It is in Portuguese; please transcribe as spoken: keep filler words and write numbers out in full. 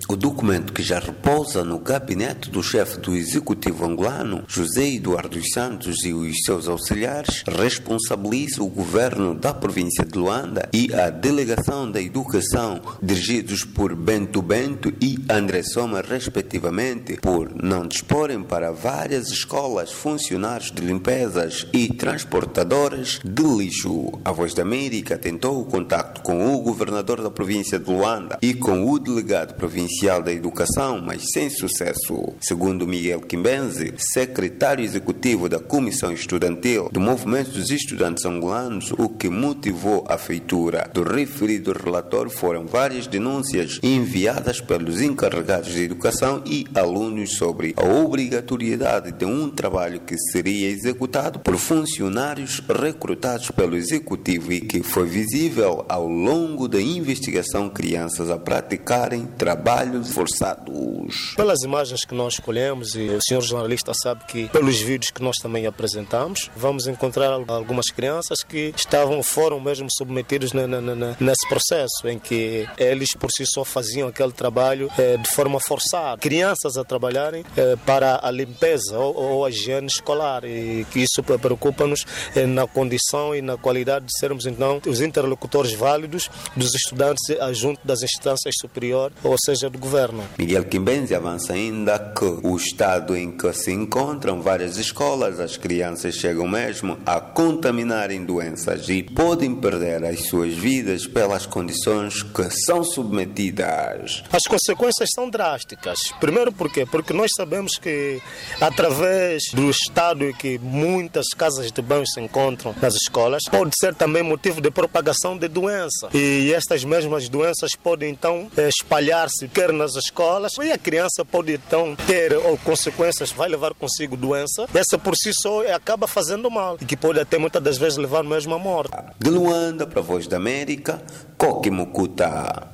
O documento, que já repousa no gabinete do chefe do executivo angolano, José Eduardo dos Santos, e os seus auxiliares, responsabiliza o governo da província de Luanda e a delegação da educação, dirigidos por Bento Bento e André Soma, respectivamente, por não disporem para várias escolas funcionários de limpezas e transportadoras de lixo. A Voz da América tentou o contacto com o governador da província de Luanda e com o delegado provincial da Educação, mas sem sucesso. Segundo Miguel Quimbenzi, secretário executivo da Comissão Estudantil do Movimento dos Estudantes Angolanos, o que motivou a feitura do referido relatório foram várias denúncias enviadas pelos encarregados de educação e alunos sobre a obrigatoriedade de um trabalho que seria executado por funcionários recrutados pelo executivo e que foi visível ao longo da investigação crianças a praticarem trabalhos forçados. Pelas imagens que nós escolhemos, e o senhor jornalista sabe que pelos vídeos que nós também apresentamos, vamos encontrar algumas crianças que estavam, foram mesmo submetidos na, na, na, nesse processo em que eles por si só faziam aquele trabalho eh, de forma forçada. Crianças a trabalharem eh, para a limpeza ou, ou a higiene escolar, e que isso preocupa-nos eh, na condição e na qualidade de sermos então os interlocutores válidos dos estudantes junto das instâncias superiores, ou seja, do governo. Miguel Quimbenzi avança ainda que o estado em que se encontram várias escolas, as crianças chegam mesmo a contaminarem doenças e podem perder as suas vidas pelas condições que são submetidas. As consequências são drásticas. Primeiro porquê? Porque nós sabemos que através do estado em que muitas casas de banho se encontram nas escolas, pode ser também motivo de propagação de doença. E estas mesmas doenças podem então espalhar-se quer nas escolas, e a criança pode então ter ou consequências, vai levar consigo doença, essa por si só acaba fazendo mal e que pode até muitas das vezes levar mesmo à morte. De Luanda, para a Voz da América, Coque Mucuta.